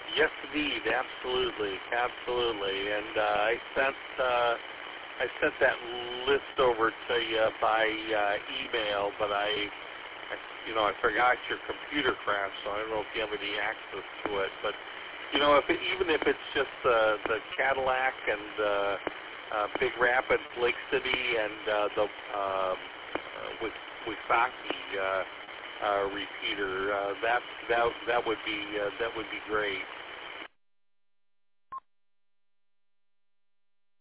Yes, indeed, absolutely, absolutely. And I sent that list over to you by email, but I forgot your computer crashed, so I don't know if you have any access to it. But even if it's just the Cadillac and Big Rapids, Lake City, and the Wisaki repeater, that would be great.